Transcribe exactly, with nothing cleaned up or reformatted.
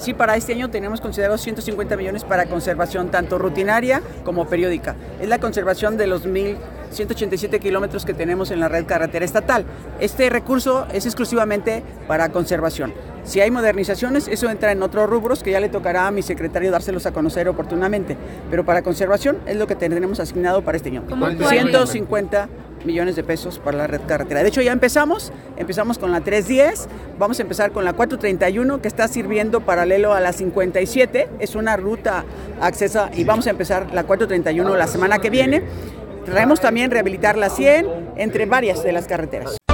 sí, para este año tenemos considerados ciento cincuenta millones para conservación, tanto rutinaria como periódica. Es la conservación de los mil ciento ochenta y siete kilómetros que tenemos en la red carretera estatal. Este recurso es exclusivamente para conservación. Si hay modernizaciones, eso entra en otros rubros que ya le tocará a mi secretario dárselos a conocer oportunamente. Pero para conservación es lo que tenemos asignado para este año. ciento cincuenta millones de pesos para la red carretera. De hecho, ya empezamos, empezamos con la trescientos diez, vamos a empezar con la cuatrocientos treinta y uno, que está sirviendo paralelo a la cincuenta y siete, es una ruta accesa, y vamos a empezar la cuatrocientos treinta y uno la semana que viene. Traemos también rehabilitar la cien, entre varias de las carreteras.